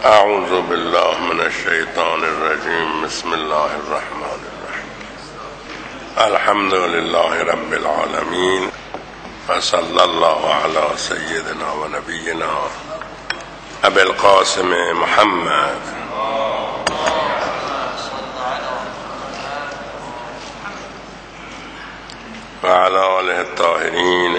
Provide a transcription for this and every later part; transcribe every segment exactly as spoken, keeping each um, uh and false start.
اعوذ بالله من الشیطان الرجیم. بسم الله الرحمن الرحیم. الحمد لله رب العالمین و صلی الله علی سیدنا و نبینا ابی القاسم محمد و علی آله الطاهرین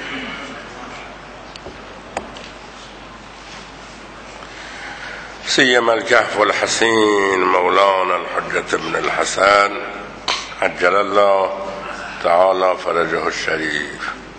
سيما الكهف الحسين مولانا الحجة بن الحسن عجل الله تعالى فرجه الشريف.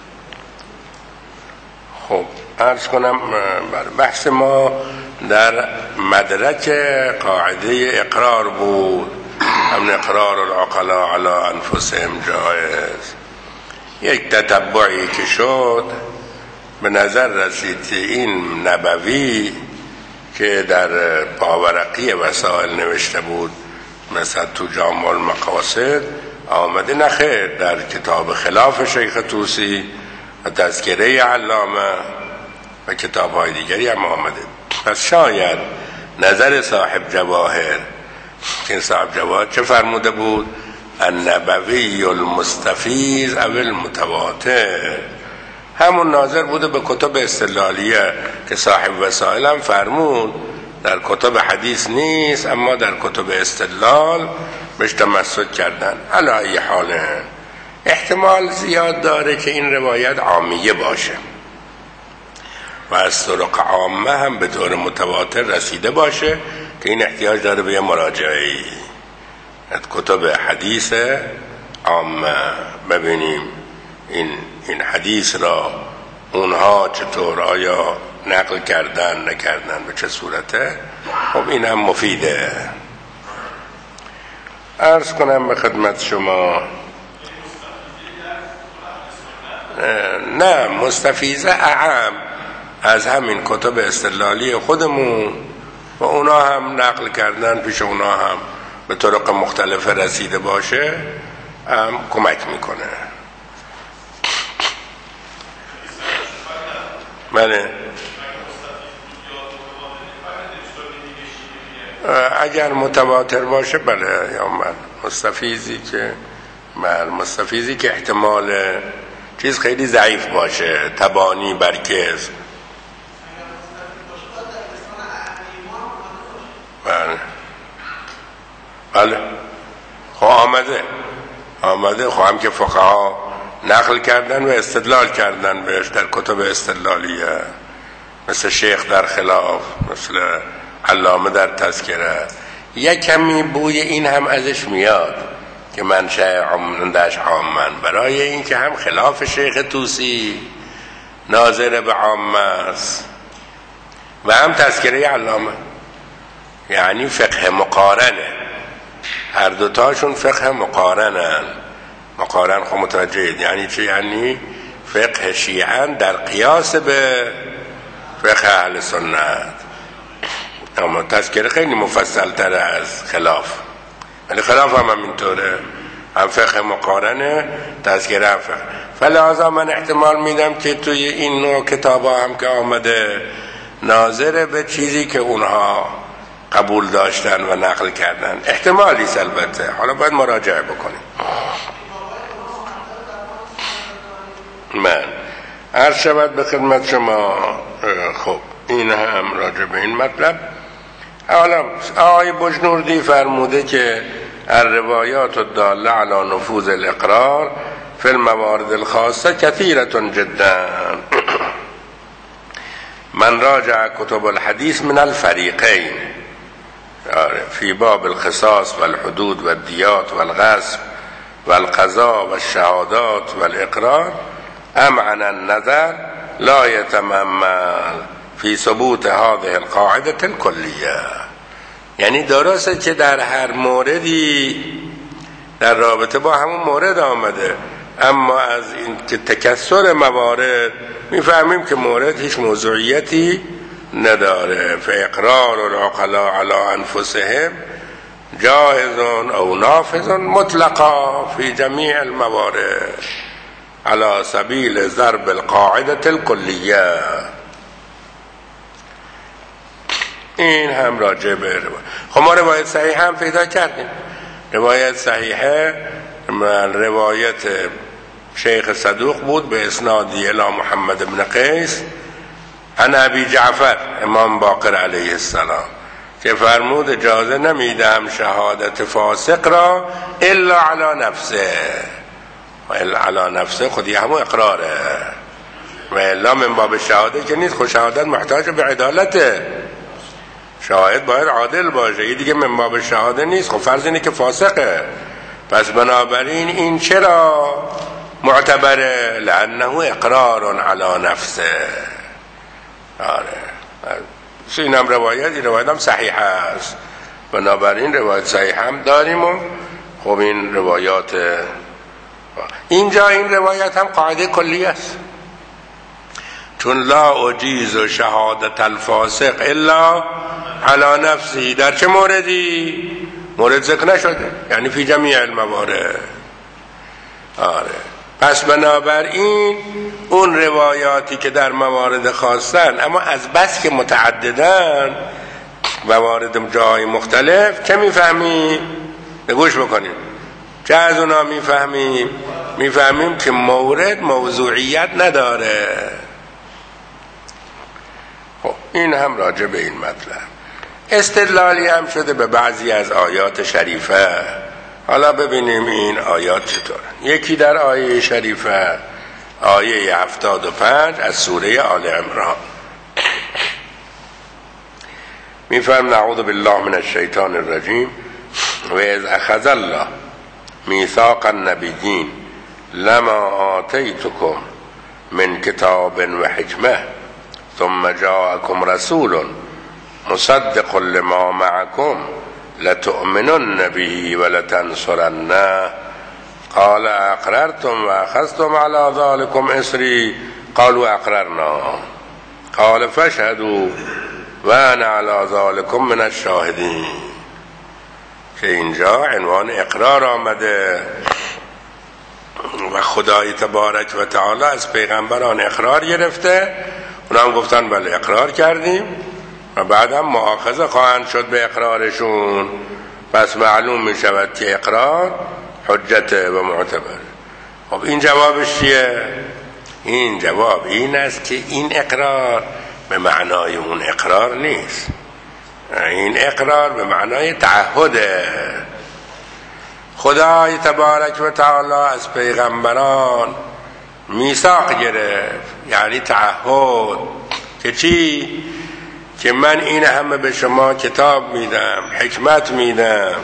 خب عرض کنم بحث ما در مدرک قاعده اقرار بود. همین اقرار العقلاء على انفسهم جایز. یک تتبعی که شد به نظر رسید که این نبوی که در پاورقی وسائل نوشته بود مثلا تو جامع المقاصد آمده، نخیر در کتاب خلاف شیخ طوسی و تذکره علامه و کتاب های دیگری هم آمده. پس شاید نظر صاحب جواهر که صاحب جواهر چه فرموده بود؟ النبوی المستفیض او المتواتر، همون ناظر بوده به کتب استدلالیه که صاحب وسائل هم فرمود در کتب حدیث نیست، اما در کتب استدلال بهش تمسک کردن. علی ای حال احتمال زیاد داره که این روایت عامیه باشه و از طرق عامه هم به طور متواتر رسیده باشه که این احتیاج داره به مراجعه‌ای کتب حدیث عامه ببینیم این این حدیث را اونها چطور، آیا نقل کردن نکردن، به چه صورته. خب این هم مفیده. عرض کنم به خدمت شما نه مستفیضه اعم از همین کتب استدلالی خودمون و اونا هم نقل کردن پیش اونا هم به طرق مختلف رسیده باشه هم کمک میکنه. بله اگر متواتر باشه بله، یا من مستفیضی که من مستفیضی که احتمال چیز خیلی ضعیف باشه، تبانی برکز. بله بله خب آمده آمده خب هم که فقها نقل کردن و استدلال کردن بهش در کتب استدلالیه، مثل شیخ در خلاف، مثل علامه در تذکره. یک کمی بوی این هم ازش میاد که منشأ عمدش عامن، برای این که هم خلاف شیخ طوسی ناظر به عامه است و هم تذکره علامه، یعنی فقه مقارنه، هر دوتاشون فقه مقارنن. مقارن خب متوجهید یعنی چه؟ یعنی فقه شیعن در قیاس به فقه اهل سنت. اما تذکره خیلی مفصل تره از خلاف، ولی خلاف هم همینطوره، هم فقه مقارنه، تذکره هم فقه. فلذا من احتمال میدم که توی این نوع کتاب هم که آمده ناظر به چیزی که اونها قبول داشتن و نقل کردن. احتمالی البته، حالا باید مراجعه بکنیم. من عرض شود به خدمت شما. خب این هم راجع به این مطلب. حالا آقای بجنوردی فرموده که الروایات الداله علی نفوذ الاقرار فی الموارد الخاصه کثیرة جدا. من راجع کتب الحدیث من الفریقین فی باب القصاص والحدود والدیات والغصب والقضاء والشهادات والاقرار امعن النظر لا يتممل فی ثبوت هذه القاعده الکلیه. یعنی درسته که در هر موردی در رابطه با همون مورد آمده، اما از این که تکثر موارد میفهمیم که مورد هیچ موضوعیتی نداره. فاقرار العقلاء علی انفسهم جائز او نافذ مطلقا فی جمیع الموارد على سبیل ضرب القاعده الکلیه. این هم راجع به روایت. خب ما روایت صحیح هم پیدا کردیم. روایت صحیحه روایت شیخ صدوق بود به اسنادی الی محمد بن قیس عن ابی جعفر امام باقر علیه السلام که فرمود اجازه نمیدم شهادت فاسق را الا علی نفسه، و الا علی نفسه خودی همون اقراره، و الا من باب شهاده که نیست. خود شهادت محتاج به عدالته، شاهد باید عادل باشه، یه دیگه من باب شهاده نیست. خب فرض اینه که فاسقه، پس بنابراین این چرا معتبره؟ لانه اقرار علی نفسه. آره این هم روایت، این روایت هم صحیح است، بنابراین روایت صحیح هم داریم. و خب این روایات اینجا این روایت هم قاعده کلی است، چون لا اجیز شهادت الفاسق الا علی نفسی. در چه موردی؟ مورد ذکر نشده، یعنی فی جمیع الموارد. آره پس بنابراین اون روایاتی که در موارد خاصن اما از بس که متعددن موارد جای مختلف، چه میفهمیم؟ نگوش بکنیم چه از اونا میفهمیم؟ میفهمیم که مورد موضوعیت نداره. خب این هم راجع به این مطلب. استدلالی هم شده به بعضی از آیات شریفه. حالا ببینیم این آیات چطورن. یکی در آیه شریفه، آیه هفتاد و پنج از سوره آل عمران، میفرم نعوذ بالله من الشیطان الرجیم و اذ اخذ الله میثاق النبیین لما آتیتکم من کتاب و حکمه ثم جاءکم رسول مصدق لما معکم لتؤمنن به ولتنصرنه قال اقررتم و اخذتم على ذلكم اصری قالوا اقررنا قال فاشهدوا و انا على ذلكم من الشاهدین. که اینجا عنوان اقرار آمده و خدای تبارک و تعالی از پیغمبران اقرار گرفته، اونا هم گفتن بله اقرار کردیم و بعد هم مؤاخذه خواهند شد به اقرارشون. پس معلوم می شود که اقرار حجت و معتبر. خب این جوابش چیه؟ این جواب این است که این اقرار به معنای اون اقرار نیست، این اقرار به معنای تعهده. خدای تبارک و تعالی از پیغمبران میثاق گرفت، یعنی تعهد که چی؟ که من این همه به شما کتاب میدم، حکمت میدم،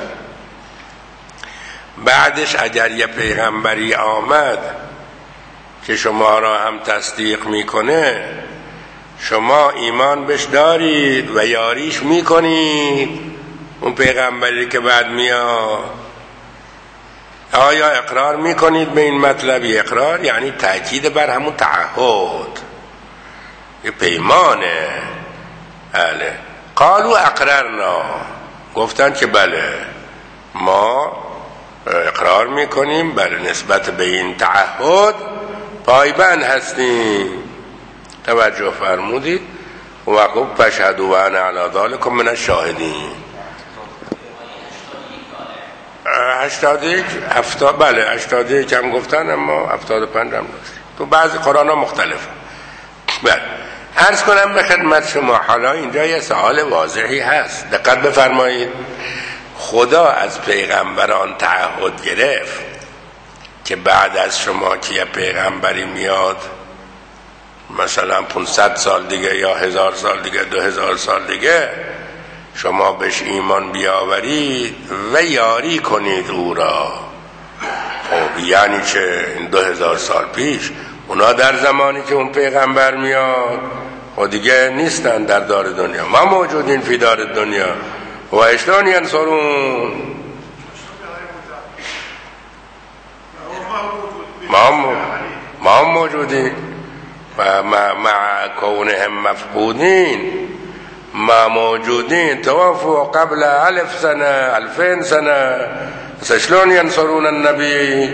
بعدش اگر یه پیغمبری آمد که شما را هم تصدیق میکنه، شما ایمان بهش دارید و یاریش میکنید. اون پیغمبری که بعد میاد، آیا اقرار میکنید به این مطلبی؟ اقرار یعنی تأکید بر همون تعهد، یه پیمانه. بله قالوا اقررنا، گفتن که بله ما اقرار میکنیم بر نسبت به این تعهد پایبند هستیم. توجه فرمودید؟ و وقت فاشهدوا و انا علی ذلکم من الشاهدین. هشتاد و یک هفتاد بله هشتاد و یک هم گفتن، اما هفتاد و پنج هم داشت. تو بعضی قرآن ها مختلفه. بله عرض کنم به خدمت شما، حالا اینجا یه سوال واضحی هست، دقت بفرمایید. خدا از پیغمبران تعهد گرفت که بعد از شما که یه پیغمبری میاد، مثلا پانصد سال دیگه یا هزار سال دیگه، دو هزار سال دیگه، شما بهش ایمان بیاورید و یاری کنید او را. خب یعنی چه؟ این دو هزار سال پیش اونا در زمانی که اون پیغمبر میاد و دیگه نیستن در دار دنیا، ما موجودین فی دار دنیا و اشتان ینصرون، ما ما موجودین و مع کونهم مفقودین، ما موجودین توفوا قبل الف سنه الفین سنه، شلون ینصرون النبی؟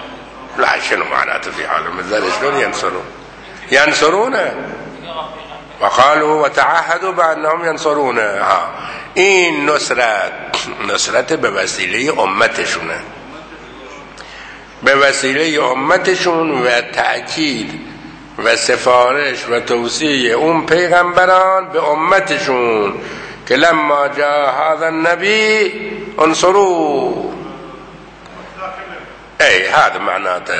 لا شنو معناته في عالم الذر؟ شلون ينصرون؟ ينصرونه و قالوا و تعهدوا بانهم ینصرونه. ها این نصرت نصرت به وسیله امتشونه، به وسیله امتشون و تأکید و سفارش و توصیه اون پیغمبران به امتشون که لما جاء هذا النبی انصروا. ای هذا معناته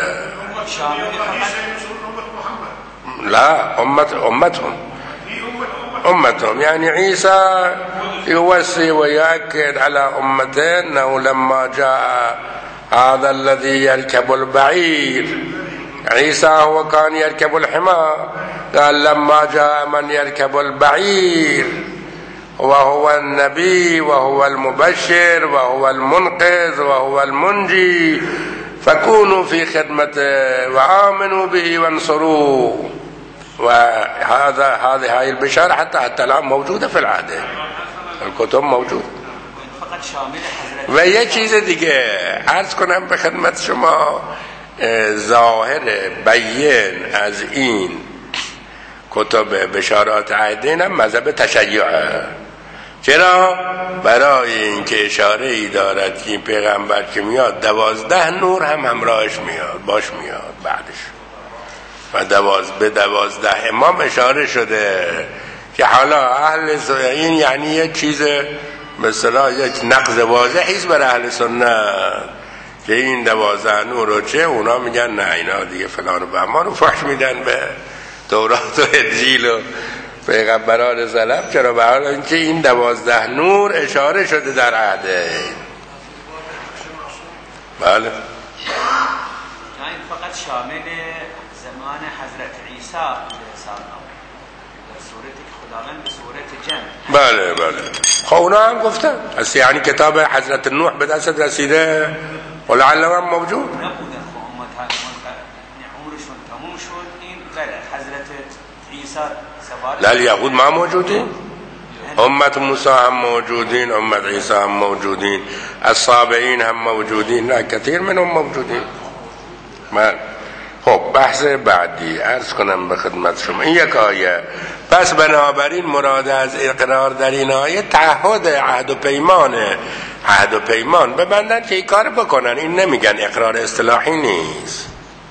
لا امت امتهم امتهم يعني عيسى يوصي ويؤكد على امته انه لما جاء هذا الذي يركب البعير، عيسى هو كان يركب الحمار، قال لما جاء من يركب البعير وهو النبي وهو المبشر وهو المنقذ وهو المنجي فكونوا في خدمته وآمنوا به وانصروه. وهذا هذه هاي البشارة حتى حتى الآن موجودة في العهد، الكتب موجود. و یه چیز دیگه عرض کنم به خدمت شما، ظاهر بیان از این کتب بشارات عهدین هم مذهب تشیعه. چرا؟ برای اینکه اشاره ای دارد که این پیغمبر که میاد دوازده نور هم همراهش میاد باش میاد بعدش، و دواز به دوازده امام اشاره شده که حالا اهل این یعنی یک چیز مثلا یک نقض واضحی است بر اهل سنت که این دوازده نور رو چه اونا میگن نه اینا دیگه فلان و بهمان رو فحش میدن به تورات و انجیل و پیغمبران سلف. چرا؟ به حال اینکه این دوازده نور اشاره شده در عهده. بله این فقط شامل زمان حضرت عیسی در صورتی که خداوند به صورت جن. بله بله خب اونا هم گفتن اصلا یعنی کتاب حضرت نوح به دست رسیده ولعله هم موجود نبودن. خب امت عمرشون تموم شد. این غیر حضرت عیسی لا یهود ما موجودین، امت موسی هم موجودین، امت عیسی هم موجودین، الصابئین هم موجودین، نه کثیر منهم موجودین. من خب بحث بعدی عرض کنم به خدمت شما این یک آیه. پس بنابراین مراد از اقرار در این آیه تعهد عهد و پیمانه، عهد و پیمان ببندن که این کار بکنن. این نمیگن اقرار اصطلاحی نیست.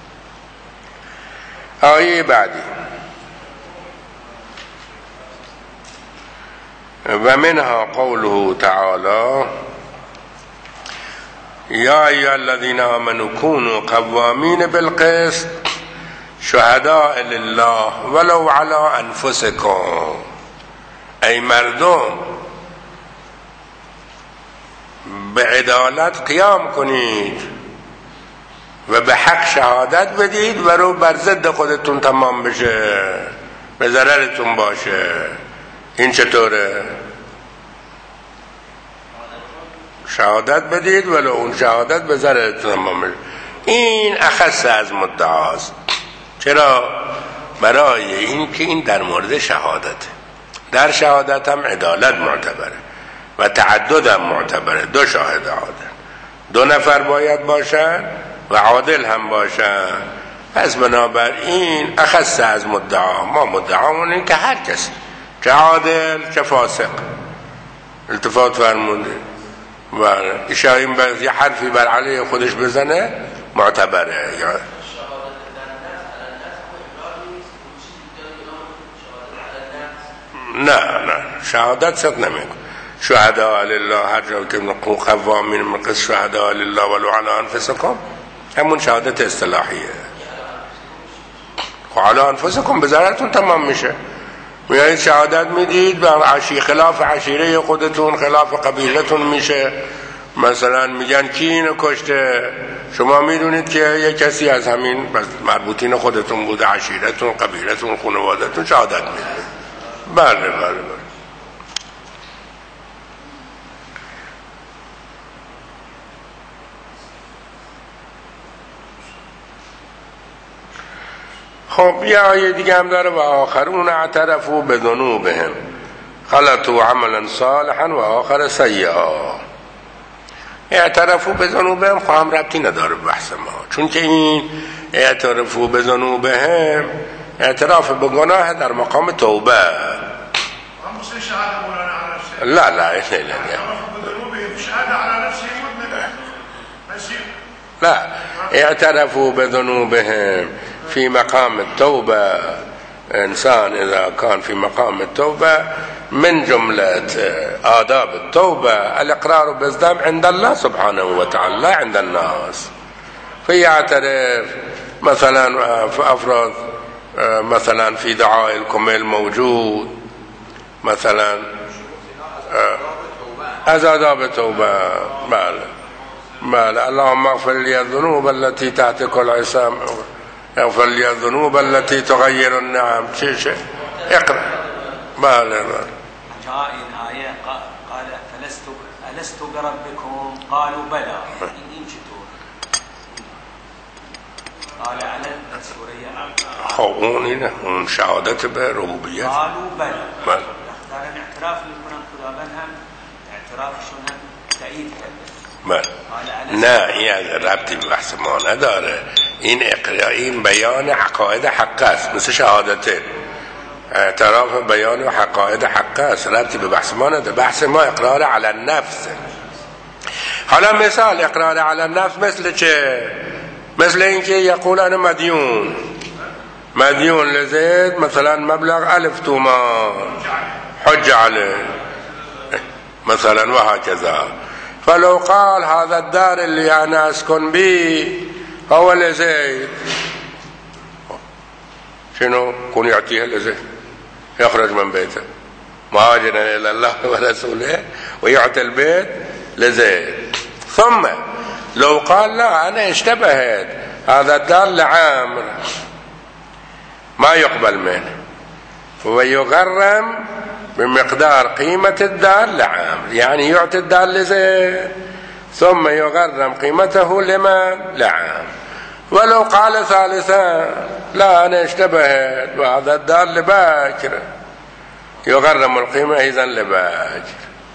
آیه بعدی و منها قوله تعالی یا ایها الذین آمنوا كونوا قوامین بالقسط شهداء لله ولو علی انفسکم. ای مردم به عدالت قیام کنید و به حق شهادت بدید و رو بر ضد خودتون تمام بشه، به ضررتون باشه. این چطوره؟ شهادت بدید ولو اون شهادت به ضررتون تمام بشه. این اخص از مدعاست. چرا؟ برای این که این در مورد شهادت، در شهادت هم عدالت معتبره و تعدد هم معتبره. دو شاهد عادل، دو نفر باید باشن و عادل هم باشن. پس بنابراین اخص از مدعا. ما مدعامون این که هر کسی چه عادل چه فاسق التفات فرمونده و اشاریم به یه حرفی بر علیه خودش بزنه معتبره. یا نه نه شهادت صد نمیکن. شهداء لله هر جا که قوامین من قسط شهداء لله ولو علی انفسکم همون شهادت اصطلاحیه. خب علی انفسکم به ضررتون تمام میشه. میایید شهادت میدید و عشی خلاف عشیره خودتون خلاف قبیلتون میشه. مثلا میگن کی اینو کشته، شما میدونید که یک کسی از همین مربوطین خودتون بوده، عشیرتون قبیلتون خانوادهتون، شهادت میدید. بله بله بله خب یه آیه دیگه هم داره و آخرون اعترفوا بذنوبهم خلطوا عملا صالحا و آخر سیئا. اعترفوا بذنوبهم خواهم ربطی نداره به بحث ما، چون که این اعترفوا بذنوبهم اعتراف به گناه در مقام توبه. لا لا لا لا اعترفوا بذنوبهم في مقام التوبة. إنسان إذا كان في مقام التوبة من جملة آداب التوبة الإقرار بالذنب عند الله سبحانه وتعالى لا عند الناس. فيعترف مثلا فأفرض مثلا في دعاء الكمل موجود مثلا از آداب التوبة بله بله اللهم اغفر لي الذنوب التي تحتك العصام اغفر لي الذنوب التي تغير النعم چه چه اقرأ بله بله. جاء آية قال فلست ألست بربكم قالوا بلى این چطور قال على سوره خب اون اینه اون شهادت به ربوبیت قالوا بلى بله دارن اعتراف میکنن خداوند هم اعترافشون هم تایید کرده. بله نه این ربطی به بحث ما نداره. این اقرار این بیان حقایق حق است مثل شهادته. اعتراف بیان و حقایق حق است ربطی به بحث ما نداره. بحث ما اقرار علی النفس. حالا مثال اقرار علی النفس مثل چه؟ مثل اینکه یقول انا مدیون مدیون لزید مثلا مبلغ الف تومان حج علیه مثلا و هكذا. فلو قال هذا الدار اللي انا اسكن به هو لزيد شنو كون يعطيها لزيد يخرج من بيته مهاجرا الى الله ورسوله ويعطي البيت لزيد. ثم لو قال لا انا اشتبهت هذا الدار لعامر ما يقبل منه ويغرم بمقدار قيمة الدار لعامر يعني يعطي الدار لزيد ثم يغرم قيمته لمن لعامر. ولو قال ثالثا لا أنا اشتبهت وهذا الدار لباكر يغرم القيمة إذن لباكر.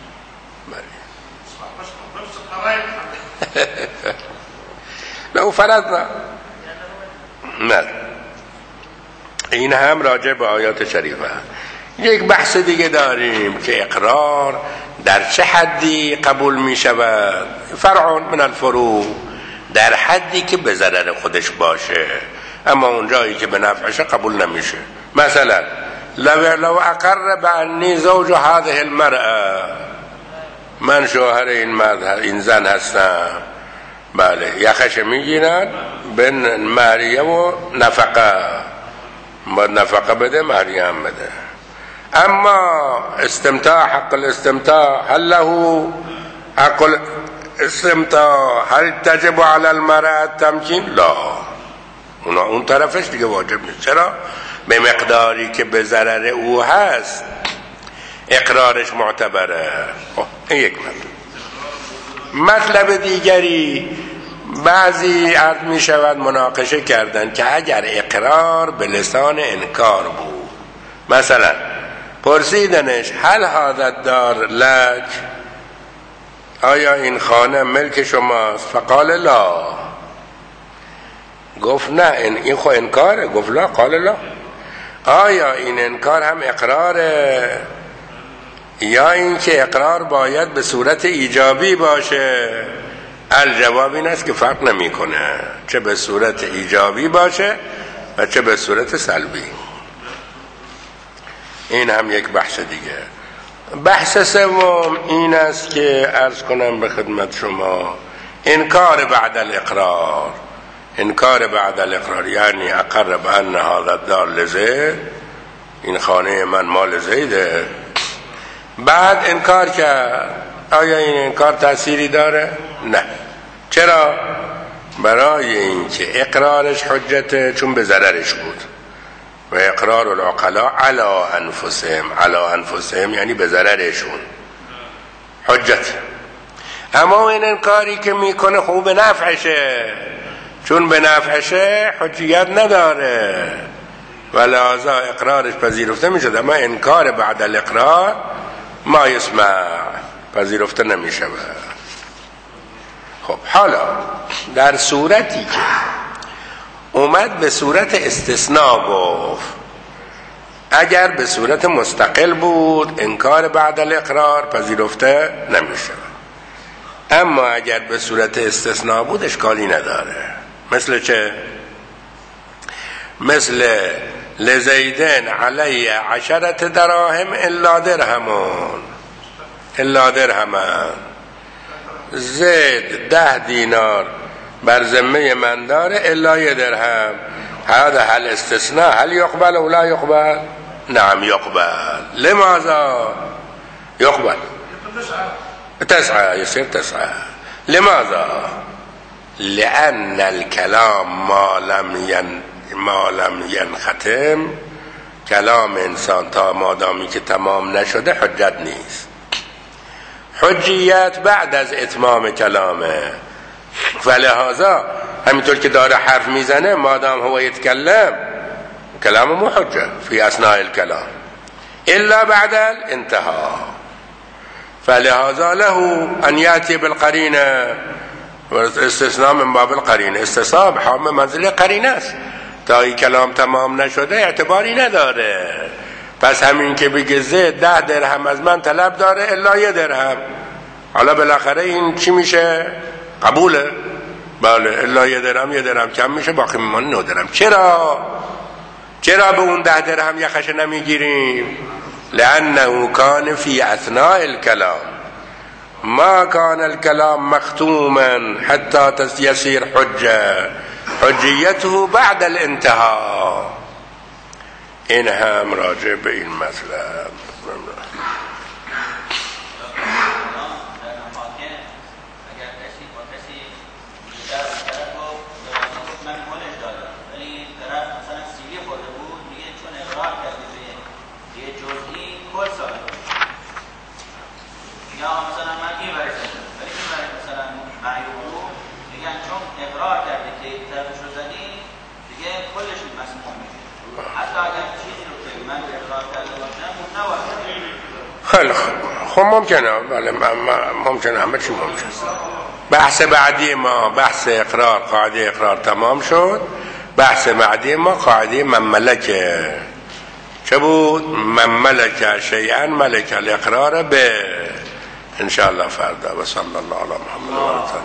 لو فرضنا نه این هم راجع به آیات شریفه. یک بحث دیگه داریم که اقرار در چه حدی قبول می شود. فرع من الفروع در حدی که به ضرر خودش باشه اما اون جایی که به نفعش قبول نمیشه. مثلا لو, لو اقر بانی زوج هذه المرأة من شوهر این مرد این زن هستم بله یخش میگیرن به مهریه و نفقه باید نفقه بده مهریه هم بده. اما استمتاع حق الاستمتاع هل له حق الاستمتاع هل تجب على المرأة تمکین؟ لا اونا اون طرفش دیگه واجب نیست. چرا؟ به مقداری که به ضرر او هست اقرارش معتبره. این یک مطلب. مطلب دیگری بعضی عرض می شود مناقشه کردن که اگر اقرار به لسان انکار بود مثلا پرسیدنش هل هذا الدار لک آیا این خانه ملک شماست؟ فقال لا گفت نه این خو انکاره. گفت لا قال لا. آیا این انکار هم اقراره یا این که اقرار باید به صورت ایجابی باشه؟ الجواب این است که فرق نمی کنه چه به صورت ایجابی باشه و چه به صورت سلبی. این هم یک بحث دیگه. بحث سوم این است که عرض کنم به خدمت شما انکار بعد الاقرار. انکار بعد الاقرار یعنی اقر بان هذا الدار لزید این خانه من مال زیده بعد انکار کرد. آیا این انکار تأثیری داره؟ نه. چرا؟ برای اینکه اقرارش حجته چون به ضررش بود و اقرار العقلاء علی انفسهم علی انفسهم یعنی به ضررشون حجت. اما این انکاری که میکنه خوب به نفعشه چون به نفعشه حجیت نداره و لذا اقرارش پذیرفته میشد. اما انکار بعد الاقرار ما یسمع پذیرفته نمیشه. خب حالا در صورتی که اومد به صورت استثناء گفت. اگر به صورت مستقل بود انکار بعد الاقرار پذیرفته نمیشه، اما اگر به صورت استثناء بود اشکالی نداره. مثل چه؟ مثل لزیدن علی عشرت دراهم الا درهمون الا درهمن، زید ده دینار بر ذمه من داره الا یه درهم. هذا هل استثناء هل يقبل او لا يقبل؟ نعم يقبل. لماذا يقبل؟ تسعة يصير تسعة. لماذا؟ لأن الكلام ما لم ين ما لم ينختم، کلام انسان تا مادامی که تمام نشده حجت نیست. حجیت بعد از اتمام کلامه. فلهذا همینطور که داره حرف میزنه مادام هو يتكلم کلام محجه في اثناء الكلام الا بعد الانتهاء. فلهذا له ان ياتي بالقرینه، استثناء من باب القرینه، استثناء بحام منزل قرینه است. تا این کلام تمام نشده اعتباری نداره. پس همین که بگه زید ده درهم از من طلب داره الا یه درهم، حالا بالاخره این چی میشه؟ قبوله؟ بله، الا یه درهم یه درهم کم میشه، باقی میمونه نه درهم. چرا؟ چرا به اون ده درهم یخش نمیگیریم؟ لانه کان فی اثناء الکلام، ما کان الکلام مختوما حتی یصیر حجه، حجیته بعد الانتهاء. این هم راجع به این مطلب. خیلی خب ممکنه، ولی ممکنه، همه چی ممکنه. بحث بعدی ما بحث اقرار، قاعده اقرار تمام شد. بحث بعدی ما قاعده من ملکه. چه بود؟ من ملکه شیئا ملک الاقرار به. ان شاء الله فردا. و صلی الله علی محمد و آله.